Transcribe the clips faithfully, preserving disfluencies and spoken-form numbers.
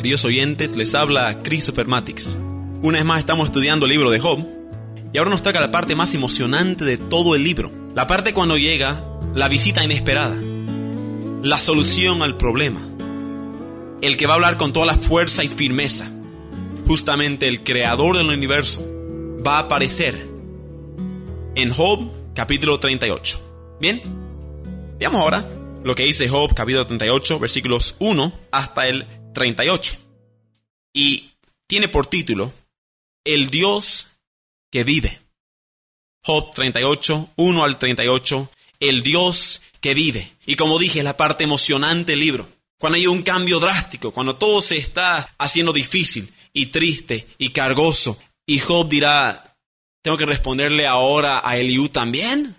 queridos oyentes, les habla Christopher Matix. Una vez más estamos estudiando el libro de Job y ahora nos toca la parte más emocionante de todo el libro. La parte cuando llega la visita inesperada, la solución al problema, el que va a hablar con toda la fuerza y firmeza. Justamente el creador del universo va a aparecer en Job capítulo treinta y ocho. Bien, veamos ahora lo que dice Job capítulo treinta y ocho, versículos uno hasta el treinta y ocho. Y tiene por título El Dios que vive. Job treinta y ocho, uno al treinta y ocho, El Dios que vive. Y como dije, es la parte emocionante del libro. Cuando hay un cambio drástico, cuando todo se está haciendo difícil y triste y cargoso. Y Job dirá, ¿tengo que responderle ahora a Eliú también?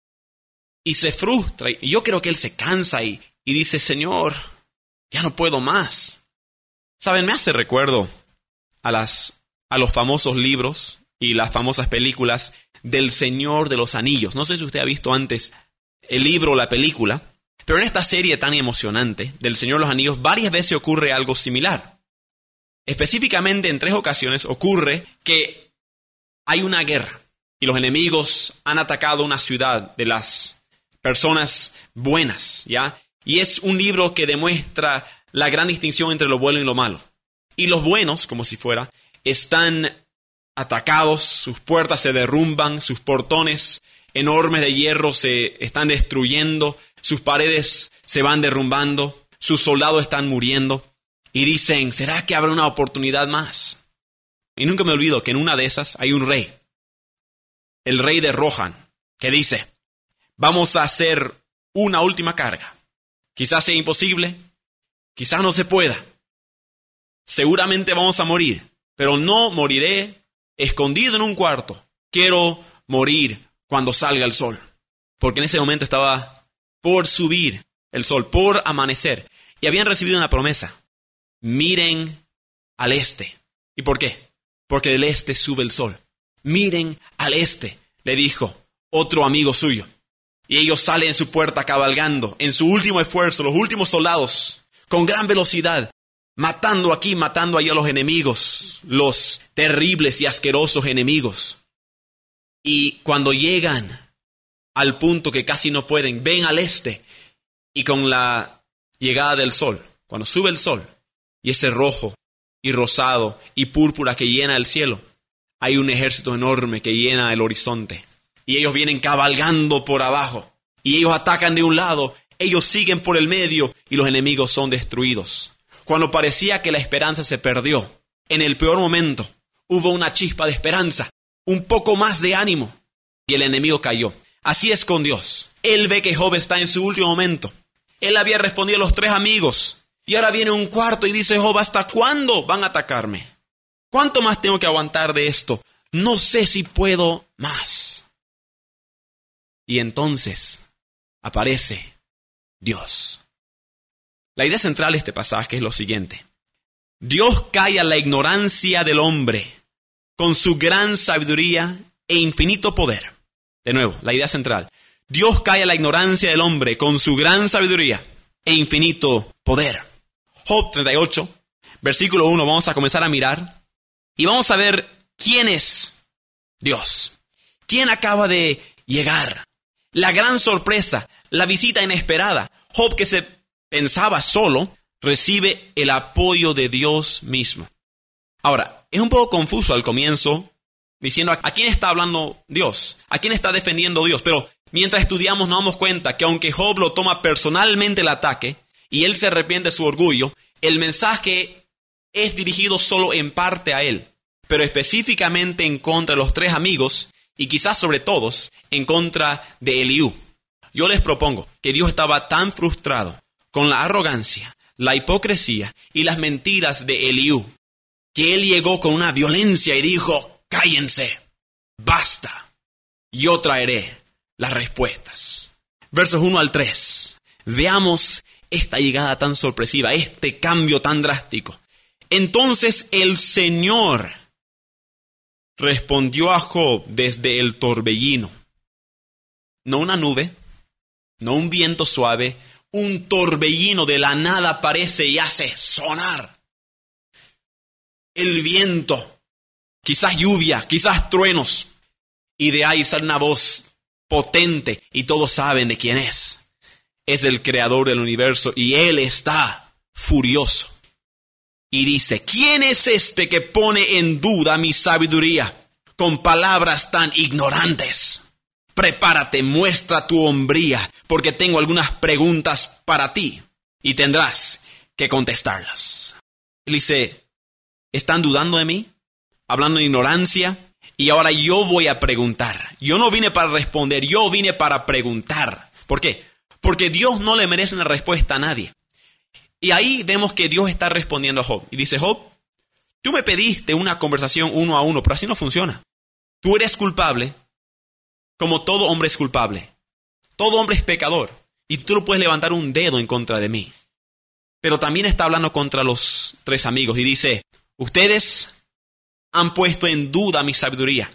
Y se frustra, y yo creo que él se cansa y, y dice, Señor, ya no puedo más. ¿Saben? Me hace recuerdo a, las, a los famosos libros y las famosas películas del Señor de los Anillos. No sé si usted ha visto antes el libro o la película, pero en esta serie tan emocionante del Señor de los Anillos varias veces ocurre algo similar. Específicamente en tres ocasiones ocurre que hay una guerra y los enemigos han atacado una ciudad de las personas buenas, ¿ya? Y es un libro que demuestra la gran distinción entre lo bueno y lo malo. Y los buenos, como si fuera, están atacados, sus puertas se derrumban, sus portones enormes de hierro se están destruyendo, sus paredes se van derrumbando, sus soldados están muriendo. Y dicen, ¿será que habrá una oportunidad más? Y nunca me olvido que en una de esas hay un rey, el rey de Rohan, que dice, vamos a hacer una última carga. Quizás sea imposible, quizás no se pueda. Seguramente vamos a morir, pero no moriré escondido en un cuarto. Quiero morir cuando salga el sol. Porque en ese momento estaba por subir el sol, por amanecer. Y habían recibido una promesa. Miren al este. ¿Y por qué? Porque del este sube el sol. Miren al este, le dijo otro amigo suyo. Y ellos salen en su puerta cabalgando, en su último esfuerzo, los últimos soldados, con gran velocidad, matando aquí, matando allá a los enemigos, los terribles y asquerosos enemigos. Y cuando llegan al punto que casi no pueden, ven al este, y con la llegada del sol, cuando sube el sol, y ese rojo y rosado y púrpura que llena el cielo, hay un ejército enorme que llena el horizonte. Y ellos vienen cabalgando por abajo. Y ellos atacan de un lado, ellos siguen por el medio y los enemigos son destruidos. Cuando parecía que la esperanza se perdió, en el peor momento hubo una chispa de esperanza, un poco más de ánimo. Y el enemigo cayó. Así es con Dios. Él ve que Job está en su último momento. Él había respondido a los tres amigos. Y ahora viene un cuarto y dice Job, ¿hasta cuándo van a atacarme? ¿Cuánto más tengo que aguantar de esto? No sé si puedo más. Y entonces aparece Dios. La idea central de este pasaje es lo siguiente. Dios calla la ignorancia del hombre con su gran sabiduría e infinito poder. De nuevo, la idea central. Dios calla la ignorancia del hombre con su gran sabiduría e infinito poder. Job treinta y ocho, versículo uno, vamos a comenzar a mirar y vamos a ver quién es Dios. ¿Quién acaba de llegar? La gran sorpresa, la visita inesperada. Job, que se pensaba solo, recibe el apoyo de Dios mismo. Ahora, es un poco confuso al comienzo, diciendo a quién está hablando Dios, a quién está defendiendo Dios. Pero mientras estudiamos nos damos cuenta que aunque Job lo toma personalmente el ataque y él se arrepiente de su orgullo, el mensaje es dirigido solo en parte a él, pero específicamente en contra de los tres amigos y quizás sobre todos en contra de Eliú. Yo les propongo que Dios estaba tan frustrado con la arrogancia, la hipocresía y las mentiras de Eliú, que él llegó con una violencia y dijo, cállense, basta, yo traeré las respuestas. Versos uno al tres. Veamos esta llegada tan sorpresiva, este cambio tan drástico. Entonces el Señor respondió a Job desde el torbellino. No una nube, no un viento suave, un torbellino de la nada aparece y hace sonar. el viento, quizás lluvia, quizás truenos. Y de ahí sale una voz potente y todos saben de quién es. Es el creador del universo y Él está furioso. Y dice, ¿quién es este que pone en duda mi sabiduría con palabras tan ignorantes? Prepárate, muestra tu hombría, porque tengo algunas preguntas para ti y tendrás que contestarlas. Él dice, ¿están dudando de mí? Hablando de ignorancia. Y ahora yo voy a preguntar. Yo no vine para responder, yo vine para preguntar. ¿Por qué? Porque Dios no le merece una respuesta a nadie. Y ahí vemos que Dios está respondiendo a Job. Y dice, Job, tú me pediste una conversación uno a uno, pero así no funciona. Tú eres culpable, como todo hombre es culpable. Todo hombre es pecador. Y tú no puedes levantar un dedo en contra de mí. Pero también está hablando contra los tres amigos. Y dice, ustedes han puesto en duda mi sabiduría.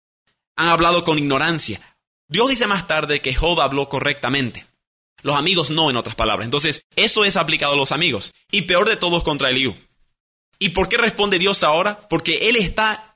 Han hablado con ignorancia. Dios dice más tarde que Job habló correctamente. Los amigos no, en otras palabras. Entonces, eso es aplicado a los amigos. Y peor de todos contra Eliú. ¿Y por qué responde Dios ahora? Porque Él está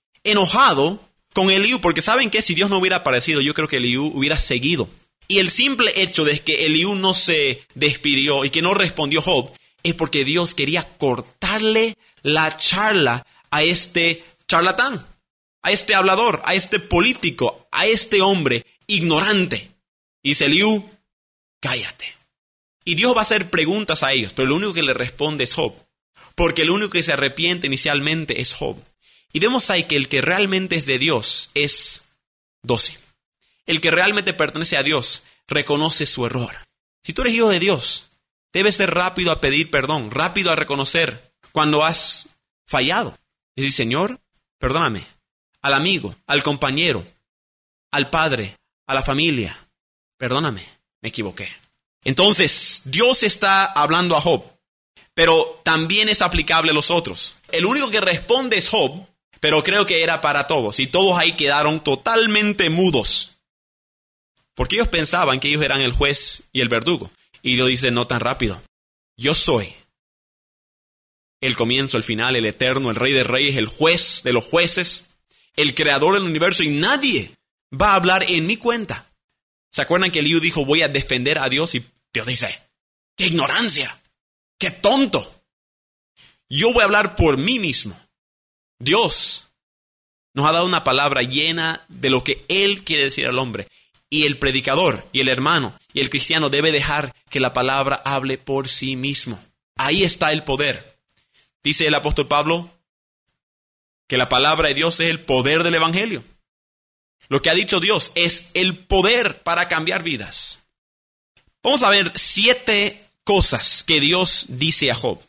enojado con Eliú. Porque ¿saben qué? Si Dios no hubiera aparecido, yo creo que Eliú hubiera seguido. Y el simple hecho de que Eliú no se despidió y que no respondió Job, es porque Dios quería cortarle la charla a este charlatán, a este hablador, a este político, a este hombre ignorante. Y dice Eliú, cállate. Y Dios va a hacer preguntas a ellos, pero lo único que le responde es Job. Porque el único que se arrepiente inicialmente es Job. Y vemos ahí que el que realmente es de Dios es dócil. El que realmente pertenece a Dios reconoce su error. Si tú eres hijo de Dios, debes ser rápido a pedir perdón, rápido a reconocer cuando has fallado. Y decir, Señor, perdóname. Al amigo, al compañero, al padre, a la familia, perdóname, me equivoqué. Entonces, Dios está hablando a Job, pero también es aplicable a los otros. El único que responde es Job, pero creo que era para todos. Y todos ahí quedaron totalmente mudos. Porque ellos pensaban que ellos eran el juez y el verdugo. Y Dios dice, no tan rápido. Yo soy el comienzo, el final, el eterno, el rey de reyes, el juez de los jueces, el creador del universo. Y nadie va a hablar en mi cuenta. ¿Se acuerdan que Eliú dijo, voy a defender a Dios? Y Dios dice, ¡qué ignorancia! ¡Qué tonto! Yo voy a hablar por mí mismo. Dios nos ha dado una palabra llena de lo que Él quiere decir al hombre. Y el predicador, y el hermano, y el cristiano debe dejar que la palabra hable por sí mismo. Ahí está el poder. Dice el apóstol Pablo que la palabra de Dios es el poder del evangelio. Lo que ha dicho Dios es el poder para cambiar vidas. Vamos a ver siete cosas que Dios dice a Job.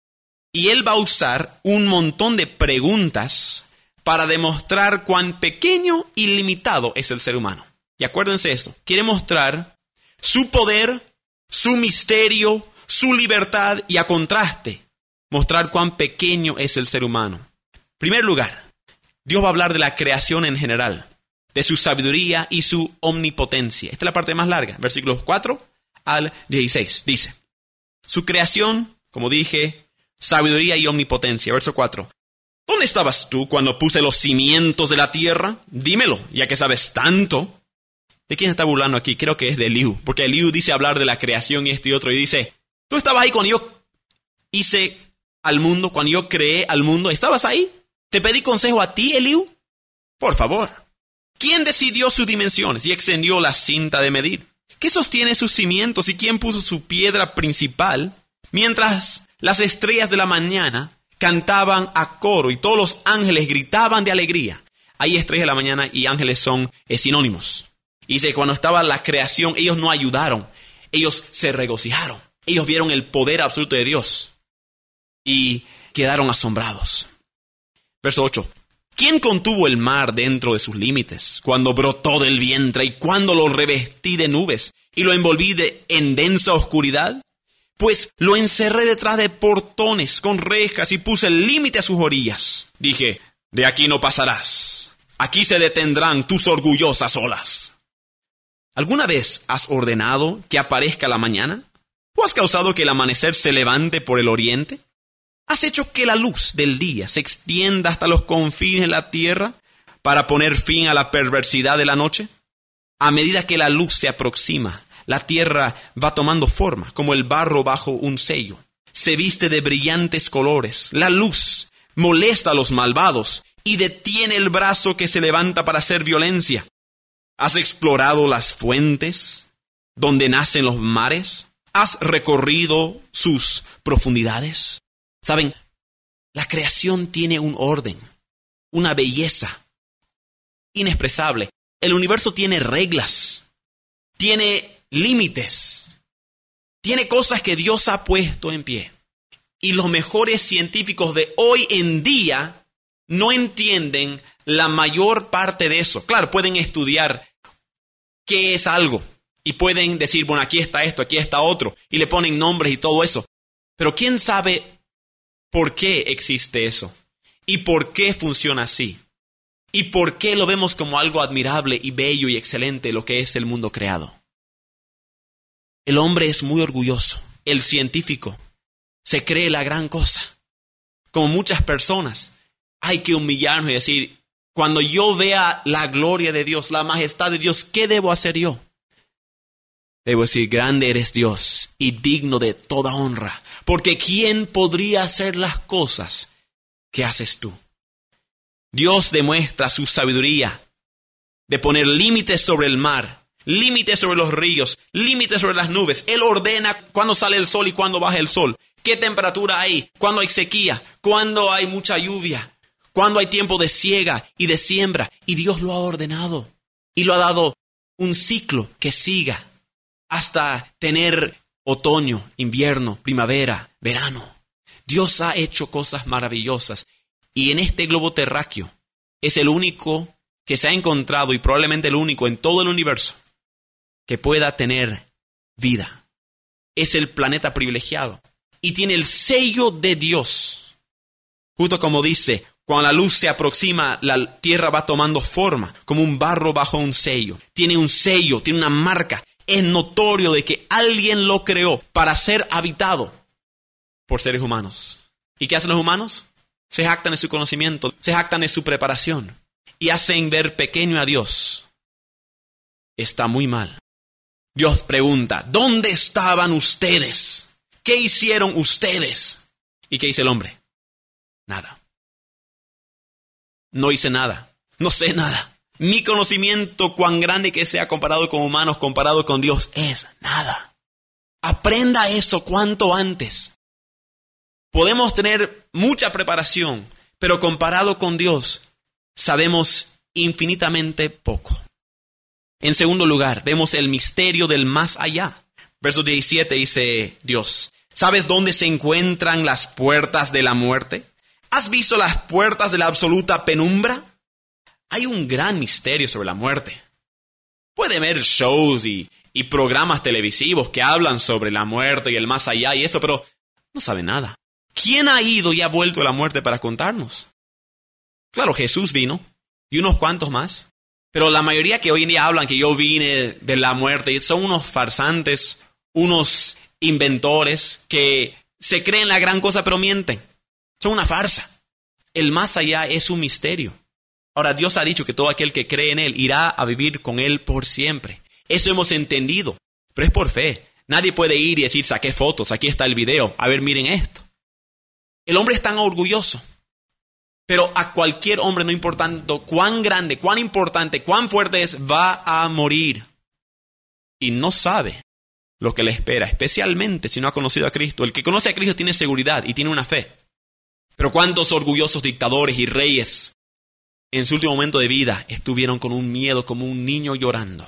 Y Él va a usar un montón de preguntas para demostrar cuán pequeño y limitado es el ser humano. Y acuérdense esto, quiere mostrar su poder, su misterio, su libertad y a contraste, mostrar cuán pequeño es el ser humano. En primer lugar, Dios va a hablar de la creación en general, de su sabiduría y su omnipotencia. Esta es la parte más larga, versículos cuatro al dieciséis. Dice, su creación, como dije, sabiduría y omnipotencia. Verso cuatro. ¿Dónde estabas tú cuando puse los cimientos de la tierra? Dímelo, ya que sabes tanto. ¿De quién está burlando aquí? Creo que es de Eliú, porque Eliú dice hablar de la creación y esto y otro, y dice, ¿tú estabas ahí cuando yo hice al mundo, cuando yo creé al mundo? ¿Estabas ahí? ¿Te pedí consejo a ti, Eliú? Por favor. ¿Quién decidió sus dimensiones y extendió la cinta de medir? ¿Qué sostiene sus cimientos y quién puso su piedra principal? Mientras las estrellas de la mañana cantaban a coro y todos los ángeles gritaban de alegría. Hay estrellas de la mañana y ángeles son eh, sinónimos. Y dice que cuando estaba la creación, ellos no ayudaron. Ellos se regocijaron. Ellos vieron el poder absoluto de Dios. Y quedaron asombrados. Verso ocho. ¿Quién contuvo el mar dentro de sus límites? Cuando brotó del vientre y cuando lo revestí de nubes y lo envolví de, en densa oscuridad. Pues lo encerré detrás de portones con rejas y puse el límite a sus orillas. Dije, de aquí no pasarás. Aquí se detendrán tus orgullosas olas. ¿Alguna vez has ordenado que aparezca la mañana? ¿O has causado que el amanecer se levante por el oriente? ¿Has hecho que la luz del día se extienda hasta los confines de la tierra para poner fin a la perversidad de la noche? A medida que la luz se aproxima, la tierra va tomando forma, como el barro bajo un sello. Se viste de brillantes colores. La luz molesta a los malvados y detiene el brazo que se levanta para hacer violencia. ¿Has explorado las fuentes donde nacen los mares? ¿Has recorrido sus profundidades? Saben, la creación tiene un orden, una belleza inexpresable. El universo tiene reglas, tiene límites, tiene cosas que Dios ha puesto en pie. Y los mejores científicos de hoy en día no entienden la mayor parte de eso. Claro, pueden estudiar qué es algo y pueden decir, bueno, aquí está esto, aquí está otro, y le ponen nombres y todo eso. Pero ¿quién sabe por qué existe eso? ¿Y por qué funciona así? ¿Y por qué lo vemos como algo admirable y bello y excelente lo que es el mundo creado? El hombre es muy orgulloso. El científico se cree la gran cosa. Como muchas personas, hay que humillarnos y decir, cuando yo vea la gloria de Dios, la majestad de Dios, ¿qué debo hacer yo? Debo decir, grande eres Dios y digno de toda honra, porque ¿quién podría hacer las cosas que haces tú? Dios demuestra su sabiduría de poner límites sobre el mar, límites sobre los ríos, límites sobre las nubes. Él ordena cuándo sale el sol y cuándo baja el sol, qué temperatura hay, cuándo hay sequía, cuándo hay mucha lluvia, cuándo hay tiempo de siega y de siembra. Y Dios lo ha ordenado y lo ha dado un ciclo que siga hasta tener otoño, invierno, primavera, verano. Dios ha hecho cosas maravillosas y en este globo terráqueo es el único que se ha encontrado y probablemente el único en todo el universo que pueda tener vida. Es el planeta privilegiado y tiene el sello de Dios. Justo como dice, cuando la luz se aproxima, la tierra va tomando forma como un barro bajo un sello. Tiene un sello, tiene una marca. Es notorio de que alguien lo creó para ser habitado por seres humanos. ¿Y qué hacen los humanos? Se jactan de su conocimiento, se jactan de su preparación y hacen ver pequeño a Dios. Está muy mal. Dios pregunta, ¿dónde estaban ustedes? ¿Qué hicieron ustedes? ¿Y qué dice el hombre? Nada. No hice nada. No sé nada. Mi conocimiento, cuán grande que sea comparado con humanos, comparado con Dios, es nada. Aprenda eso cuanto antes. Podemos tener mucha preparación, pero comparado con Dios, sabemos infinitamente poco. En segundo lugar, vemos el misterio del más allá. Verso diecisiete dice Dios, ¿sabes dónde se encuentran las puertas de la muerte? ¿Has visto las puertas de la absoluta penumbra? Hay un gran misterio sobre la muerte. Puede haber shows y, y programas televisivos que hablan sobre la muerte y el más allá y esto, pero no sabe nada. ¿Quién ha ido y ha vuelto a la muerte para contarnos? Claro, Jesús vino y unos cuantos más. Pero la mayoría que hoy en día hablan que yo vine de la muerte son unos farsantes, unos inventores que se creen la gran cosa pero mienten. Son una farsa. El más allá es un misterio. Ahora, Dios ha dicho que todo aquel que cree en Él irá a vivir con Él por siempre. Eso hemos entendido, pero es por fe. Nadie puede ir y decir, saqué fotos, aquí está el video, a ver, miren esto. El hombre es tan orgulloso, pero a cualquier hombre, no importando cuán grande, cuán importante, cuán fuerte es, va a morir. Y no sabe lo que le espera, especialmente si no ha conocido a Cristo. El que conoce a Cristo tiene seguridad y tiene una fe. Pero cuántos orgullosos dictadores y reyes en su último momento de vida estuvieron con un miedo como un niño llorando.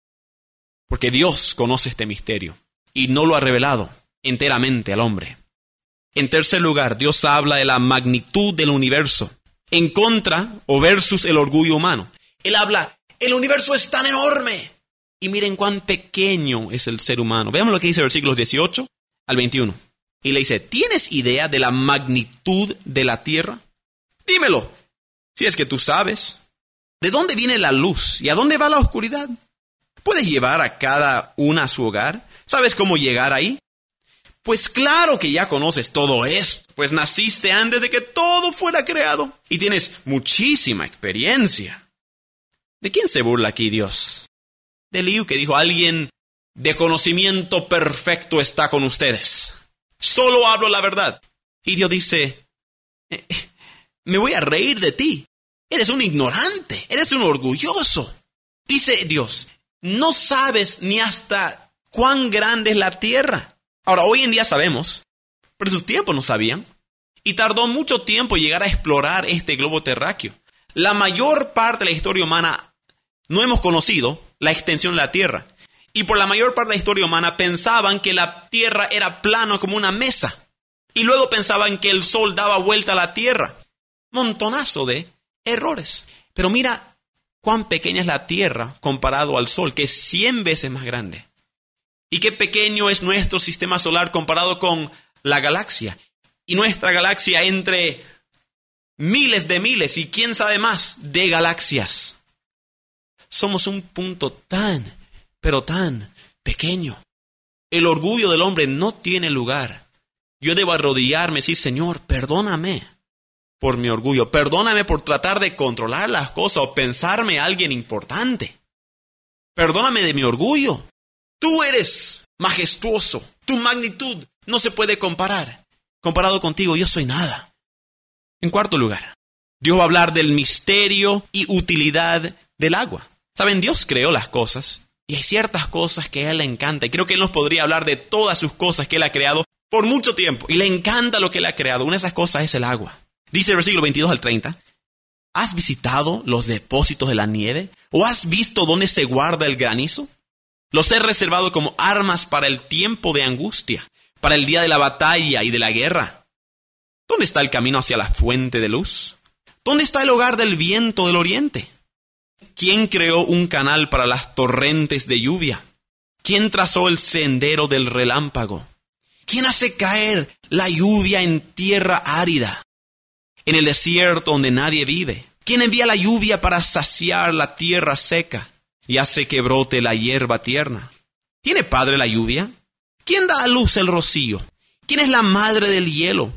Porque Dios conoce este misterio y no lo ha revelado enteramente al hombre. En tercer lugar, Dios habla de la magnitud del universo en contra o versus el orgullo humano. Él habla, el universo es tan enorme y miren cuán pequeño es el ser humano. Veamos lo que dice versículos dieciocho al veintiuno. Y le dice, ¿tienes idea de la magnitud de la tierra? Dímelo. Si es que tú sabes, ¿de dónde viene la luz y a dónde va la oscuridad? ¿Puedes llevar a cada una a su hogar? ¿Sabes cómo llegar ahí? Pues claro que ya conoces todo esto, pues naciste antes de que todo fuera creado y tienes muchísima experiencia. ¿De quién se burla aquí Dios? De Eliú, que dijo: alguien de conocimiento perfecto está con ustedes. Solo hablo la verdad. Y Dios dice: eh, me voy a reír de ti. Eres un ignorante, eres un orgulloso. Dice Dios: no sabes ni hasta cuán grande es la tierra. Ahora, hoy en día sabemos, pero en sus tiempos no sabían. Y tardó mucho tiempo llegar a explorar este globo terráqueo. La mayor parte de la historia humana no hemos conocido la extensión de la tierra. Y por la mayor parte de la historia humana pensaban que la tierra era plano como una mesa. Y luego pensaban que el sol daba vuelta a la tierra. Montonazo de errores. Pero mira cuán pequeña es la tierra comparado al sol, que es cien veces más grande. Y qué pequeño es nuestro sistema solar comparado con la galaxia. Y nuestra galaxia entre miles de miles y quién sabe más de galaxias. Somos un punto tan, pero tan pequeño. El orgullo del hombre no tiene lugar. Yo debo arrodillarme y decir: Señor, perdóname por mi orgullo. Perdóname por tratar de controlar las cosas o pensarme alguien importante. Perdóname de mi orgullo. Tú eres majestuoso. Tu magnitud no se puede comparar. Comparado contigo, yo soy nada. En cuarto lugar, Dios va a hablar del misterio y utilidad del agua. Saben, Dios creó las cosas y hay ciertas cosas que a Él le encanta. Y creo que Él nos podría hablar de todas sus cosas que Él ha creado por mucho tiempo. Y le encanta lo que Él ha creado. Una de esas cosas es el agua. Dice el versículo veintidós al treinta. ¿Has visitado los depósitos de la nieve? ¿O has visto dónde se guarda el granizo? Los he reservado como armas para el tiempo de angustia, para el día de la batalla y de la guerra. ¿Dónde está el camino hacia la fuente de luz? ¿Dónde está el hogar del viento del oriente? ¿Quién creó un canal para las torrentes de lluvia? ¿Quién trazó el sendero del relámpago? ¿Quién hace caer la lluvia en tierra árida, en el desierto donde nadie vive? ¿Quién envía la lluvia para saciar la tierra seca y hace que brote la hierba tierna? ¿Tiene padre la lluvia? ¿Quién da a luz el rocío? ¿Quién es la madre del hielo?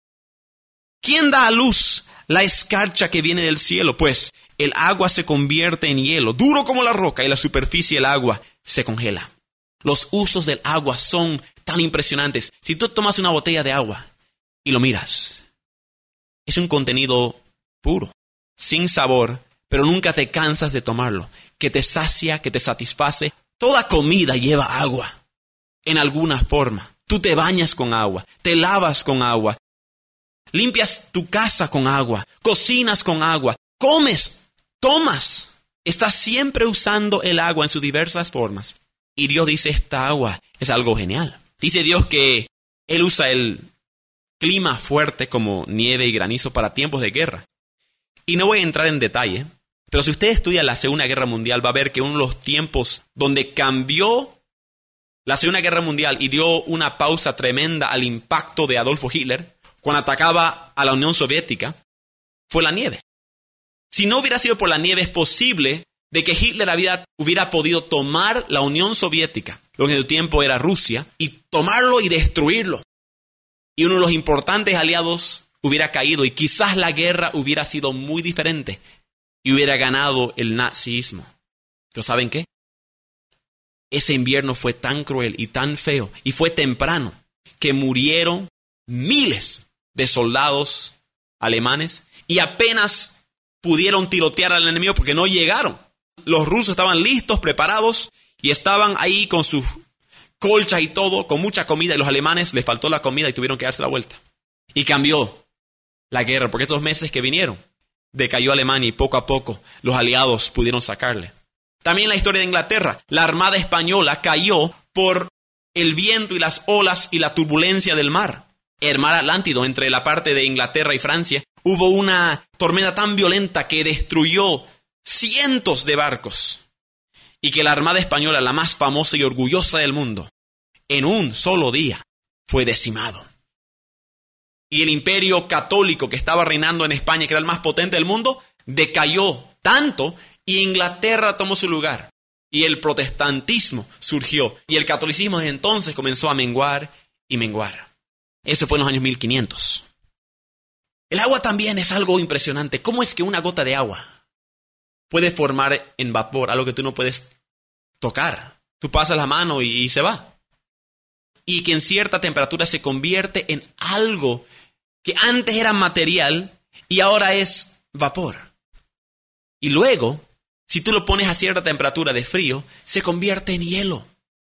¿Quién da a luz la escarcha que viene del cielo? Pues el agua se convierte en hielo, duro como la roca, y la superficie del agua se congela. Los usos del agua son tan impresionantes. Si tú tomas una botella de agua y lo miras, es un contenido puro, sin sabor, pero nunca te cansas de tomarlo, que te sacia, que te satisface. Toda comida lleva agua, en alguna forma. Tú te bañas con agua, te lavas con agua, limpias tu casa con agua, cocinas con agua, comes, tomas. Estás siempre usando el agua en sus diversas formas. Y Dios dice, esta agua es algo genial. Dice Dios que Él usa el clima fuerte como nieve y granizo para tiempos de guerra. Y no voy a entrar en detalle, pero si usted estudia la Segunda Guerra Mundial, va a ver que uno de los tiempos donde cambió la Segunda Guerra Mundial y dio una pausa tremenda al impacto de Adolfo Hitler, cuando atacaba a la Unión Soviética, fue la nieve. Si no hubiera sido por la nieve, es posible de que Hitler había, hubiera podido tomar la Unión Soviética, lo que en su tiempo era Rusia, y tomarlo y destruirlo. Y uno de los importantes aliados hubiera caído y quizás la guerra hubiera sido muy diferente y hubiera ganado el nazismo. Pero ¿saben qué? Ese invierno fue tan cruel y tan feo y fue temprano que murieron miles de soldados alemanes y apenas pudieron tirotear al enemigo porque no llegaron. Los rusos estaban listos, preparados y estaban ahí con sus colchas y todo, con mucha comida, y los alemanes les faltó la comida y tuvieron que darse la vuelta. Y cambió la guerra, porque estos meses que vinieron, decayó Alemania y poco a poco los aliados pudieron sacarle. También la historia de Inglaterra, la armada española cayó por el viento y las olas y la turbulencia del mar. El mar Atlántico, entre la parte de Inglaterra y Francia, hubo una tormenta tan violenta que destruyó cientos de barcos. Y que la armada española, la más famosa y orgullosa del mundo, en un solo día fue decimado. Y el imperio católico que estaba reinando en España, que era el más potente del mundo, decayó tanto y Inglaterra tomó su lugar. Y el protestantismo surgió. Y el catolicismo desde entonces comenzó a menguar y menguar. Eso fue en los años mil quinientos. El agua también es algo impresionante. ¿Cómo es que una gota de agua puede formar en vapor algo que tú no puedes tocar? Tú pasas la mano y, y se va. Y que en cierta temperatura se convierte en algo que antes era material y ahora es vapor. Y luego, si tú lo pones a cierta temperatura de frío, se convierte en hielo.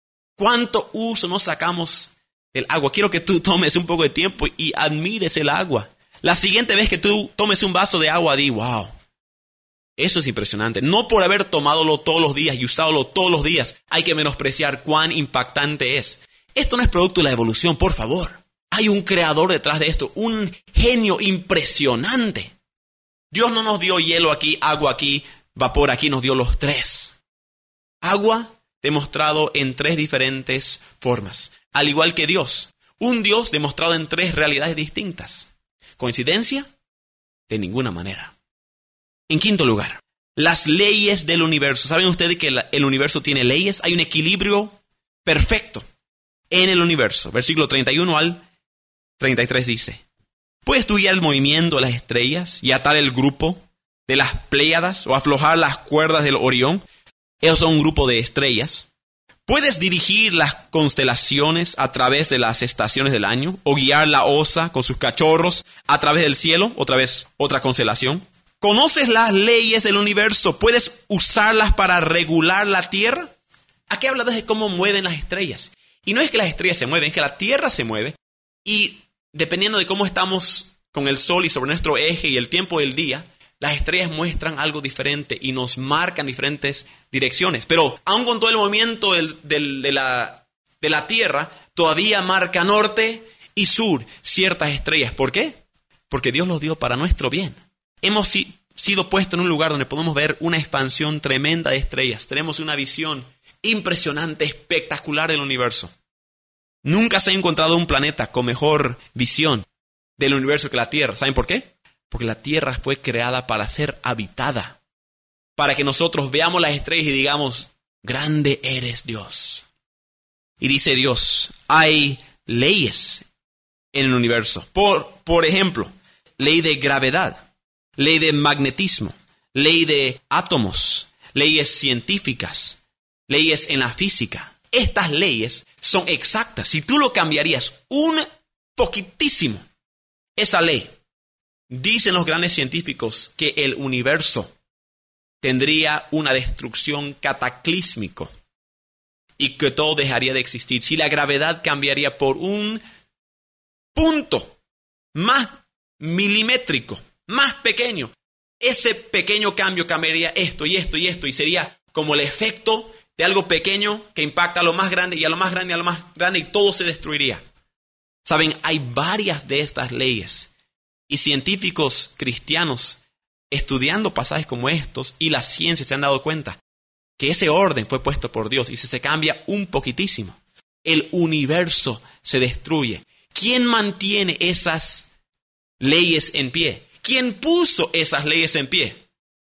¿Cuánto uso nos sacamos del agua? Quiero que tú tomes un poco de tiempo y admires el agua. La siguiente vez que tú tomes un vaso de agua, di, wow, eso es impresionante. No por haber tomadolo todos los días y usádolo todos los días, hay que menospreciar cuán impactante es. Esto no es producto de la evolución, por favor. Hay un creador detrás de esto, un genio impresionante. Dios no nos dio hielo aquí, agua aquí, vapor aquí, nos dio los tres. Agua demostrado en tres diferentes formas, al igual que Dios. Un Dios demostrado en tres realidades distintas. ¿Coincidencia? De ninguna manera. En quinto lugar, las leyes del universo. ¿Saben ustedes que el universo tiene leyes? Hay un equilibrio perfecto en el universo. Versículo treinta y uno al treinta y tres dice: ¿puedes tú guiar el movimiento de las estrellas y atar el grupo de las Pléyades o aflojar las cuerdas del Orión? Ellos son un grupo de estrellas. ¿Puedes dirigir las constelaciones a través de las estaciones del año o guiar la osa con sus cachorros a través del cielo? Otra vez, otra constelación. ¿Conoces las leyes del universo? ¿Puedes usarlas para regular la tierra? Aquí habla de cómo mueven las estrellas. Y no es que las estrellas se mueven, es que la tierra se mueve. Y dependiendo de cómo estamos con el sol y sobre nuestro eje y el tiempo del día, las estrellas muestran algo diferente y nos marcan diferentes direcciones. Pero aun con todo el movimiento del, del, de, la, de la Tierra, todavía marca norte y sur ciertas estrellas. ¿Por qué? Porque Dios los dio para nuestro bien. Hemos si, sido puestos en un lugar donde podemos ver una expansión tremenda de estrellas. Tenemos una visión impresionante, espectacular del universo. Nunca se ha encontrado un planeta con mejor visión del universo que la Tierra. ¿Saben por qué? Porque la tierra fue creada para ser habitada. Para que nosotros veamos las estrellas y digamos, grande eres Dios. Y dice Dios, hay leyes en el universo. Por, por ejemplo, ley de gravedad, ley de magnetismo, ley de átomos, leyes científicas, leyes en la física. Estas leyes son exactas. Si tú lo cambiarías un poquitísimo, esa ley, dicen los grandes científicos que el universo tendría una destrucción cataclísmica y que todo dejaría de existir. Si la gravedad cambiaría por un punto más milimétrico, más pequeño, ese pequeño cambio cambiaría esto y esto y esto y sería como el efecto de algo pequeño que impacta a lo más grande y a lo más grande y a lo más grande y todo se destruiría. Saben, hay varias de estas leyes. Y científicos cristianos estudiando pasajes como estos y la ciencia se han dado cuenta que ese orden fue puesto por Dios y si se cambia un poquitísimo, el universo se destruye. ¿Quién mantiene esas leyes en pie? ¿Quién puso esas leyes en pie?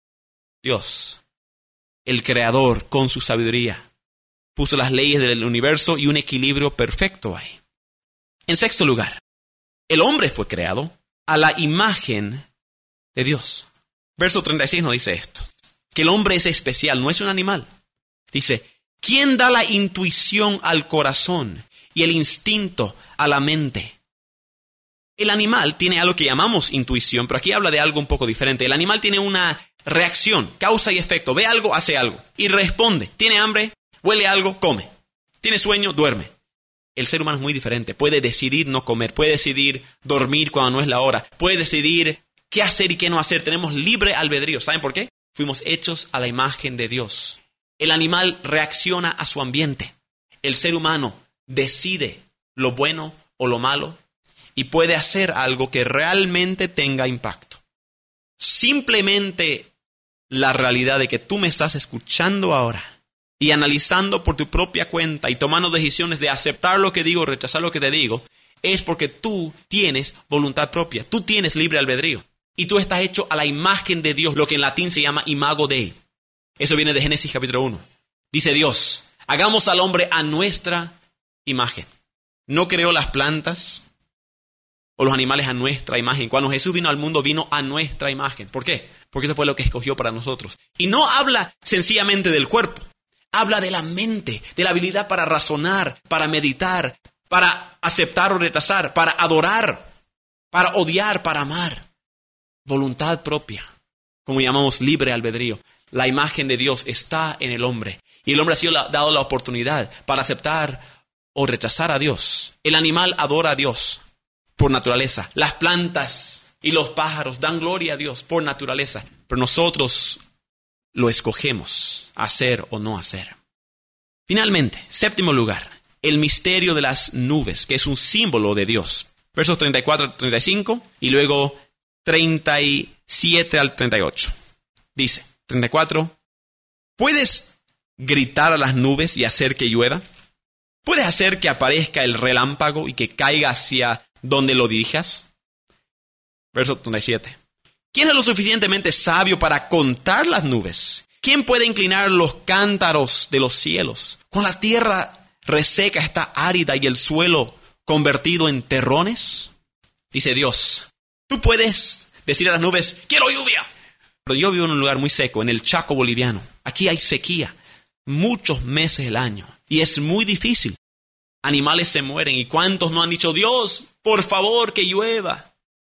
Dios, el Creador con su sabiduría, puso las leyes del universo y un equilibrio perfecto ahí. En sexto lugar, el hombre fue creado a la imagen de Dios. Verso treinta y seis nos dice esto, que el hombre es especial, no es un animal. Dice, ¿quién da la intuición al corazón y el instinto a la mente? El animal tiene algo que llamamos intuición, pero aquí habla de algo un poco diferente. El animal tiene una reacción, causa y efecto. Ve algo, hace algo y responde. Tiene hambre, huele algo, come. Tiene sueño, duerme. El ser humano es muy diferente. Puede decidir no comer, puede decidir dormir cuando no es la hora, puede decidir qué hacer y qué no hacer. Tenemos libre albedrío. ¿Saben por qué? Fuimos hechos a la imagen de Dios. El animal reacciona a su ambiente. El ser humano decide lo bueno o lo malo y puede hacer algo que realmente tenga impacto. Simplemente la realidad de que tú me estás escuchando ahora y analizando por tu propia cuenta y tomando decisiones de aceptar lo que digo o rechazar lo que te digo, es porque tú tienes voluntad propia, tú tienes libre albedrío. Y tú estás hecho a la imagen de Dios, lo que en latín se llama imago Dei. Eso viene de Génesis capítulo uno. Dice Dios, hagamos al hombre a nuestra imagen. no creó las plantas o los animales a nuestra imagen. Cuando Jesús vino al mundo, vino a nuestra imagen. ¿Por qué? Porque eso fue lo que escogió para nosotros. Y no habla sencillamente del cuerpo. Habla de la mente, de la habilidad para razonar, para meditar, para aceptar o rechazar, para adorar, para odiar, para amar. Voluntad propia, como llamamos libre albedrío. La imagen de Dios está en el hombre. Y el hombre ha sido dado la oportunidad para aceptar o rechazar a Dios. El animal adora a Dios por naturaleza. Las plantas y los pájaros dan gloria a Dios por naturaleza. Pero nosotros lo escogemos, hacer o no hacer. Finalmente, séptimo lugar, el misterio de las nubes, que es un símbolo de Dios. Versos treinta y cuatro al treinta y cinco y luego treinta y siete al treinta y ocho. Dice, treinta y cuatro, ¿puedes gritar a las nubes y hacer que llueva? ¿Puedes hacer que aparezca el relámpago y que caiga hacia donde lo dirijas? Verso treinta y siete. ¿Quién es lo suficientemente sabio para contar las nubes? ¿Quién puede inclinar los cántaros de los cielos? Cuando la tierra reseca está árida y el suelo convertido en terrones. Dice Dios, tú puedes decir a las nubes, quiero lluvia. Pero yo vivo en un lugar muy seco, en el Chaco boliviano. Aquí hay sequía, muchos meses del año. Y es muy difícil. Animales se mueren. ¿Y cuántos no han dicho, Dios, por favor, que llueva?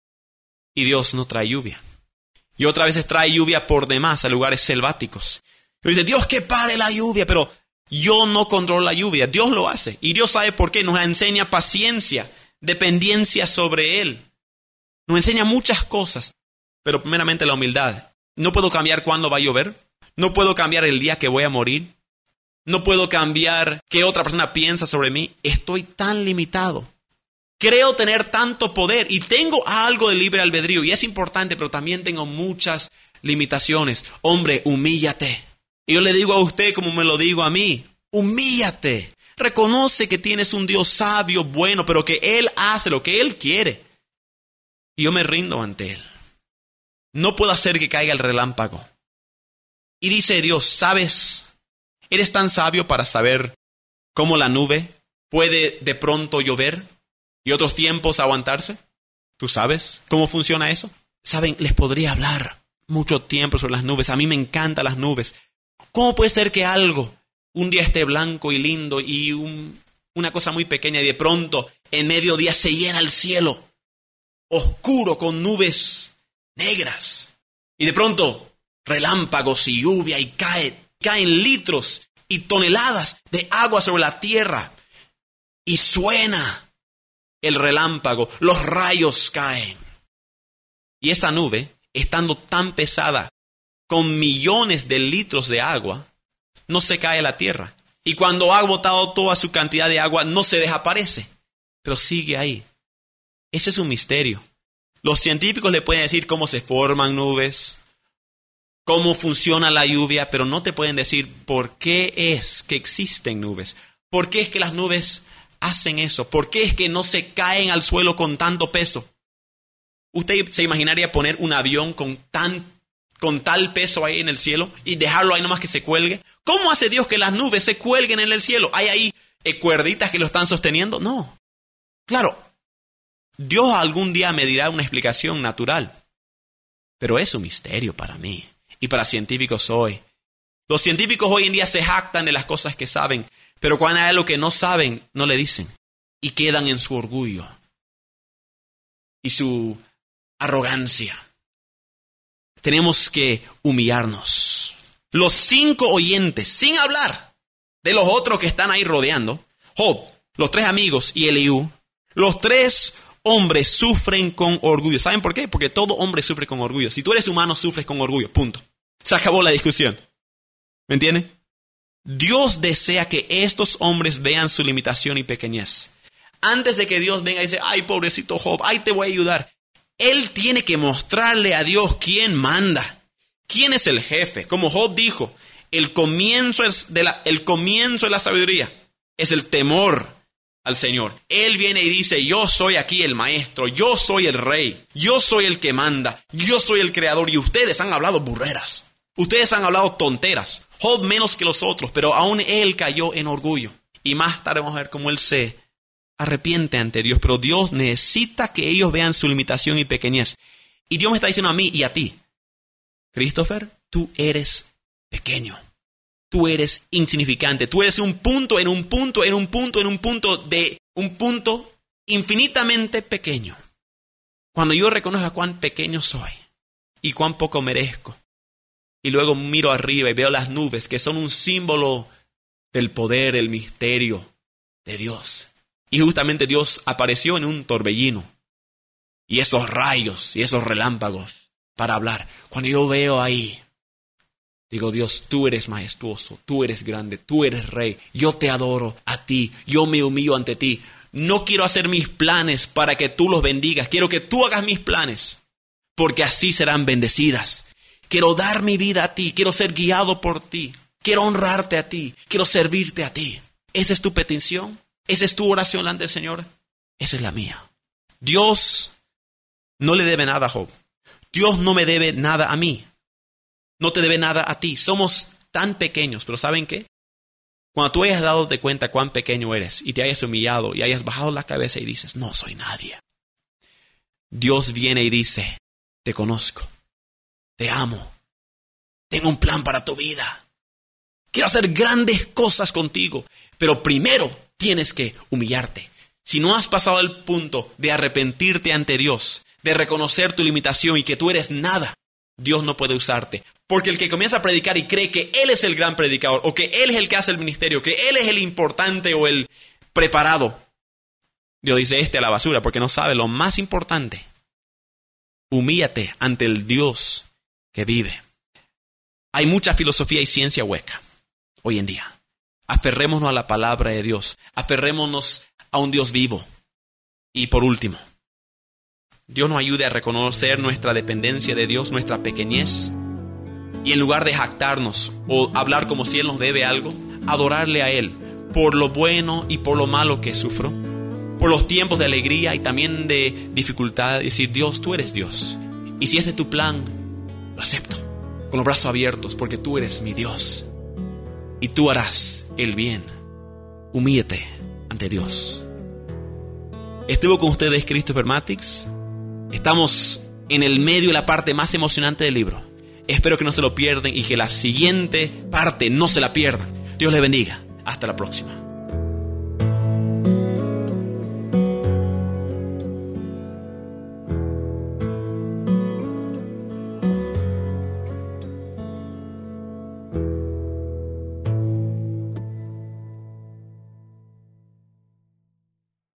Y Dios no trae lluvia. Y otras veces trae lluvia por demás a lugares selváticos. Y dice, Dios, que pare la lluvia. Pero yo no controlo la lluvia. Dios lo hace. Y Dios sabe por qué. Nos enseña paciencia, dependencia sobre Él. Nos enseña muchas cosas. Pero primeramente la humildad. No puedo cambiar cuándo va a llover. No puedo cambiar el día que voy a morir. No puedo cambiar qué otra persona piensa sobre mí. Estoy tan limitado. Creo tener tanto poder y tengo algo de libre albedrío. Y es importante, pero también tengo muchas limitaciones. Hombre, humíllate. Y yo le digo a usted como me lo digo a mí. Humíllate. Reconoce que tienes un Dios sabio, bueno, pero que Él hace lo que Él quiere. Y yo me rindo ante Él. No puedo hacer que caiga el relámpago. Y dice Dios, ¿sabes? ¿Eres tan sabio para saber cómo la nube puede de pronto llover y otros tiempos aguantarse? ¿Tú sabes cómo funciona eso? Saben, les podría hablar mucho tiempo sobre las nubes. A mí me encantan las nubes. ¿Cómo puede ser que algo un día esté blanco y lindo y un, una cosa muy pequeña y de pronto en mediodía se llena el cielo oscuro con nubes negras? Y de pronto relámpagos y lluvia y cae, caen litros y toneladas de agua sobre la tierra. Y suena el relámpago, los rayos caen. Y esa nube, estando tan pesada, con millones de litros de agua, no se cae a la tierra. Y cuando ha botado toda su cantidad de agua, no se desaparece, pero sigue ahí. Ese es un misterio. Los científicos le pueden decir cómo se forman nubes, cómo funciona la lluvia, pero no te pueden decir por qué es que existen nubes. ¿Por qué es que las nubes hacen eso? ¿Por qué es que no se caen al suelo con tanto peso? ¿Usted se imaginaría poner un avión con, tan, con tal peso ahí en el cielo y dejarlo ahí nomás que se cuelgue? ¿Cómo hace Dios que las nubes se cuelguen en el cielo? ¿Hay ahí eh, cuerditas que lo están sosteniendo? No. Claro, Dios algún día me dirá una explicación natural, pero es un misterio para mí y para científicos hoy. Los científicos hoy en día se jactan de las cosas que saben, pero cuando hay algo que no saben, no le dicen. Y quedan en su orgullo y su arrogancia. Tenemos que humillarnos. Los cinco oyentes, sin hablar de los otros que están ahí rodeando, Job, los tres amigos y Eliú, los tres hombres sufren con orgullo. ¿Saben por qué? Porque todo hombre sufre con orgullo. Si tú eres humano, sufres con orgullo. Punto. Se acabó la discusión. ¿Me entienden? Dios desea que estos hombres vean su limitación y pequeñez. Antes de que Dios venga y dice, ay, pobrecito Job, ay, te voy a ayudar. Él tiene que mostrarle a Dios quién manda, quién es el jefe. Como Job dijo, el comienzo, es de la, el comienzo de la sabiduría es el temor al Señor. Él viene y dice, yo soy aquí el maestro, yo soy el rey, yo soy el que manda, yo soy el creador. Y ustedes han hablado burreras, ustedes han hablado tonteras. Job menos que los otros, pero aún él cayó en orgullo. Y más tarde vamos a ver cómo él se arrepiente ante Dios, pero Dios necesita que ellos vean su limitación y pequeñez. Y Dios me está diciendo a mí y a ti, Christopher, tú eres pequeño. Tú eres insignificante. Tú eres un punto en un punto, en un punto, en un punto de un punto infinitamente pequeño. Cuando yo reconozco cuán pequeño soy y cuán poco merezco, y luego miro arriba y veo las nubes que son un símbolo del poder, el misterio de Dios. Y justamente Dios apareció en un torbellino. Y esos rayos y esos relámpagos para hablar. Cuando yo veo ahí, digo, Dios, tú eres majestuoso, tú eres grande, tú eres rey. Yo te adoro a ti, yo me humillo ante ti. No quiero hacer mis planes para que tú los bendigas. Quiero que tú hagas mis planes, porque así serán bendecidas. Quiero dar mi vida a ti, quiero ser guiado por ti. Quiero honrarte a ti, quiero servirte a ti. ¿Esa es tu petición? ¿Esa es tu oración ante el Señor? Esa es la mía. Dios no le debe nada a Job. Dios no me debe nada a mí. No te debe nada a ti. Somos tan pequeños, pero ¿saben qué? Cuando tú hayas dado de cuenta cuán pequeño eres y te hayas humillado y hayas bajado la cabeza y dices, no soy nadie, Dios viene y dice, te conozco, te amo, tengo un plan para tu vida, quiero hacer grandes cosas contigo, pero primero tienes que humillarte. Si no has pasado el punto de arrepentirte ante Dios, de reconocer tu limitación y que tú eres nada, Dios no puede usarte. Porque el que comienza a predicar y cree que Él es el gran predicador, o que Él es el que hace el ministerio, que Él es el importante o el preparado, Dios dice, este a la basura, porque no sabe lo más importante. Humíllate ante el Dios que vive. Hay mucha filosofía y ciencia hueca hoy en día. Aferrémonos a la palabra de Dios. Aferrémonos a un Dios vivo. Y por último, Dios nos ayude a reconocer nuestra dependencia de Dios, nuestra pequeñez. Y en lugar de jactarnos o hablar como si Él nos debe algo, adorarle a Él por lo bueno y por lo malo que sufro, por los tiempos de alegría y también de dificultad, decir, Dios, tú eres Dios. Y si este es tu plan, lo acepto, con los brazos abiertos, porque tú eres mi Dios. Y tú harás el bien. Humíllate ante Dios. Estuvo con ustedes Christopher Matix. Estamos en el medio de la parte más emocionante del libro. Espero que no se lo pierdan y que la siguiente parte no se la pierdan. Dios les bendiga. Hasta la próxima.